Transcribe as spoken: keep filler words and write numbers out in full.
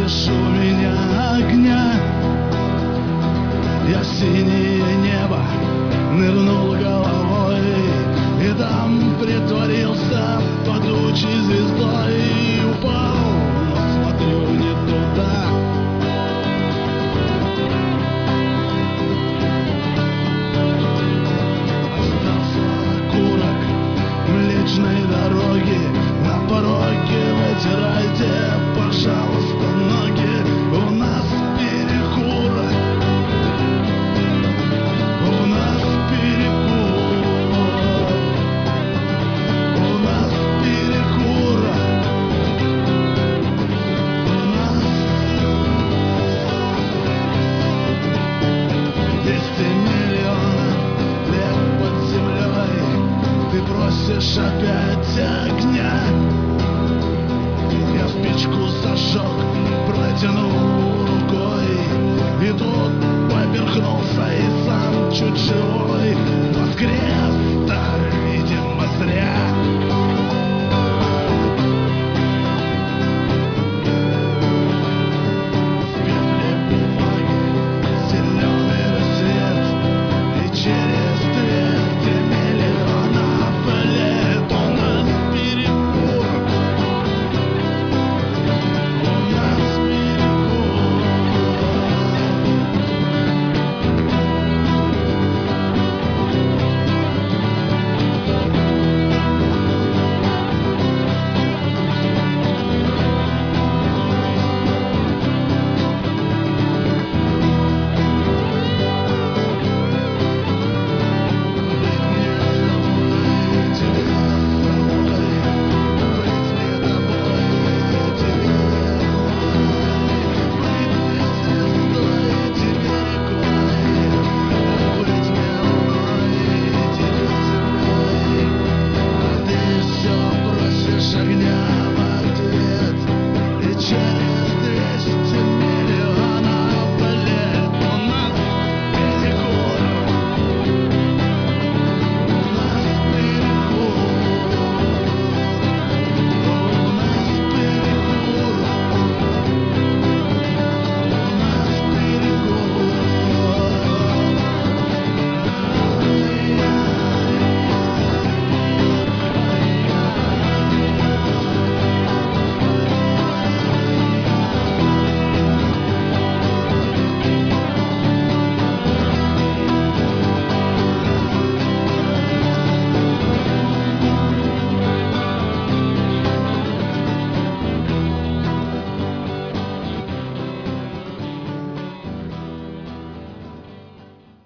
просишь у меня огня. Я в синее небо нырнул головой, и там притворился падучей звездой. И упал, но смотрю не туда. Остался окурок Млечной дороги. На пороге вытирайте, пожалуйста, ноги. У нас перекура. У нас перекур. У нас перекура. У нас двести миллионов лет под землей. Ты просишь опять огня. Я спичку зажег, протянул